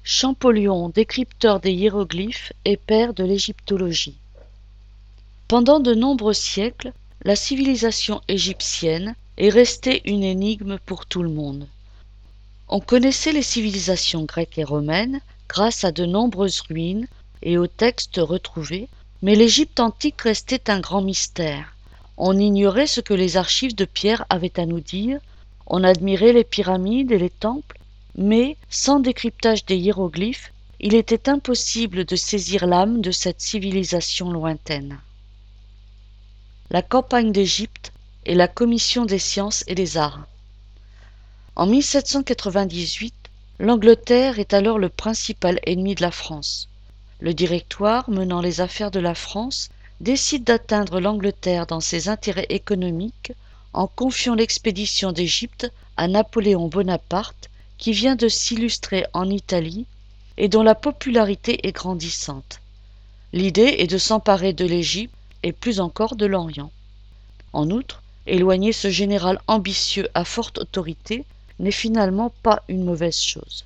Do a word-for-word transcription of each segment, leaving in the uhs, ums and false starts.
Champollion, décrypteur des hiéroglyphes et père de l'égyptologie. Pendant de nombreux siècles, la civilisation égyptienne est restée une énigme pour tout le monde. On connaissait les civilisations grecques et romaines grâce à de nombreuses ruines et aux textes retrouvés, mais l'Égypte antique restait un grand mystère. On ignorait ce que les archives de pierre avaient à nous dire, on admirait les pyramides et les temples, mais sans décryptage des hiéroglyphes, il était impossible de saisir l'âme de cette civilisation lointaine. La campagne d'Égypte et la commission des sciences et des arts. En mille sept cent quatre-vingt-dix-huit, l'Angleterre est alors le principal ennemi de la France. Le Directoire, menant les affaires de la France, décide d'atteindre l'Angleterre dans ses intérêts économiques en confiant l'expédition d'Égypte à Napoléon Bonaparte, qui vient de s'illustrer en Italie et dont la popularité est grandissante. L'idée est de s'emparer de l'Égypte et plus encore de l'Orient. En outre, éloigner ce général ambitieux à forte autorité n'est finalement pas une mauvaise chose.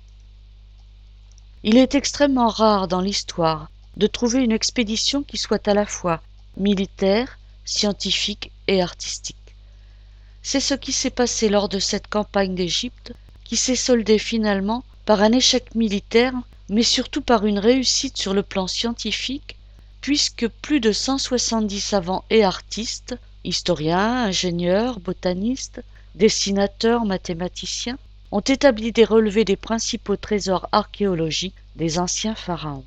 Il est extrêmement rare dans l'histoire de trouver une expédition qui soit à la fois militaire, scientifique et artistique. C'est ce qui s'est passé lors de cette campagne d'Égypte, qui s'est soldée finalement par un échec militaire, mais surtout par une réussite sur le plan scientifique, puisque plus de cent soixante-dix savants et artistes, historiens, ingénieurs, botanistes, dessinateurs, mathématiciens, ont établi des relevés des principaux trésors archéologiques des anciens pharaons.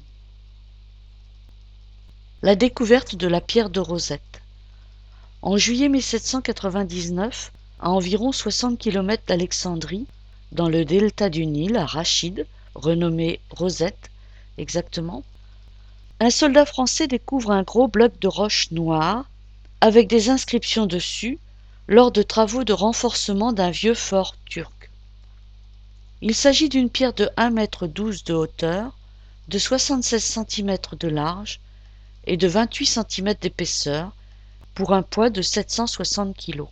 La découverte de la pierre de Rosette. En juillet mille sept cent quatre-vingt-dix-neuf, à environ soixante kilomètres d'Alexandrie, dans le delta du Nil, à Rachid, renommé Rosette exactement, un soldat français découvre un gros bloc de roche noire avec des inscriptions dessus lors de travaux de renforcement d'un vieux fort turc. Il s'agit d'une pierre de un mètre douze de hauteur, de soixante-seize centimètres de large et de vingt-huit centimètres d'épaisseur, pour un poids de sept cent soixante kilos.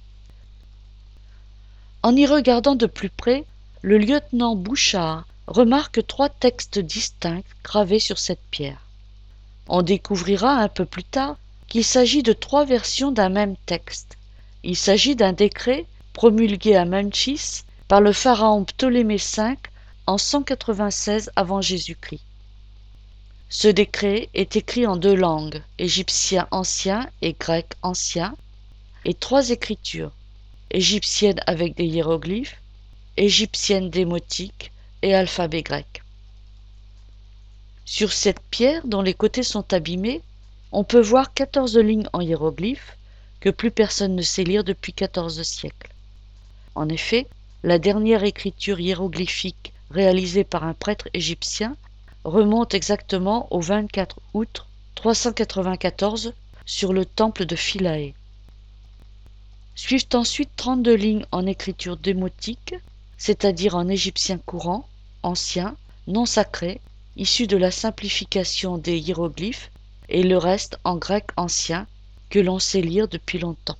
En y regardant de plus près, le lieutenant Bouchard remarque trois textes distincts gravés sur cette pierre. On découvrira un peu plus tard qu'il s'agit de trois versions d'un même texte. Il s'agit d'un décret promulgué à Memphis par le pharaon Ptolémée cinq en cent quatre-vingt-seize avant Jésus-Christ. Ce décret est écrit en deux langues, égyptien ancien et grec ancien, et trois écritures, égyptienne avec des hiéroglyphes, égyptienne démotique et alphabet grec. Sur cette pierre, dont les côtés sont abîmés, on peut voir quatorze lignes en hiéroglyphes que plus personne ne sait lire depuis quatorze siècles. En effet, la dernière écriture hiéroglyphique réalisée par un prêtre égyptien remonte exactement au vingt-quatre août trois cent quatre-vingt-quatorze sur le temple de Philae. Suivent ensuite trente-deux lignes en écriture démotique, c'est-à-dire en égyptien courant, ancien, non sacré, issu de la simplification des hiéroglyphes, et le reste en grec ancien, que l'on sait lire depuis longtemps.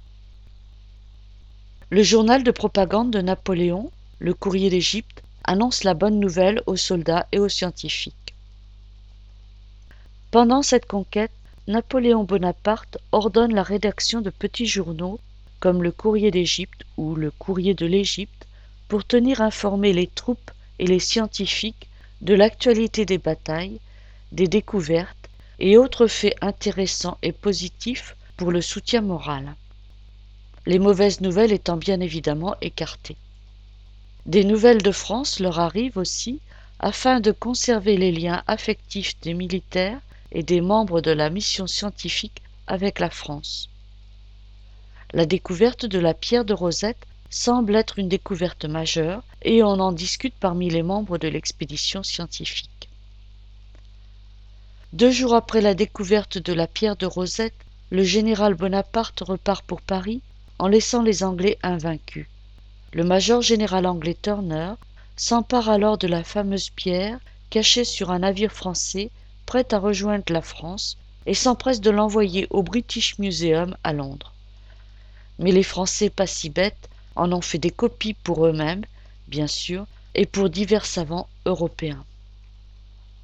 Le journal de propagande de Napoléon, le Courrier d'Égypte, annonce la bonne nouvelle aux soldats et aux scientifiques. Pendant cette conquête, Napoléon Bonaparte ordonne la rédaction de petits journaux comme le Courrier d'Égypte ou le Courrier de l'Égypte pour tenir informés les troupes et les scientifiques de l'actualité des batailles, des découvertes et autres faits intéressants et positifs pour le soutien moral. Les mauvaises nouvelles étant bien évidemment écartées. Des nouvelles de France leur arrivent aussi afin de conserver les liens affectifs des militaires et des membres de la mission scientifique avec la France. La découverte de la pierre de Rosette semble être une découverte majeure et on en discute parmi les membres de l'expédition scientifique. Deux jours après la découverte de la pierre de Rosette, le général Bonaparte repart pour Paris en laissant les Anglais invaincus. Le major général anglais Turner s'empare alors de la fameuse pierre cachée sur un navire français prêt à rejoindre la France et s'empresse de l'envoyer au British Museum à Londres. Mais les Français, pas si bêtes, en ont fait des copies pour eux-mêmes, bien sûr, et pour divers savants européens.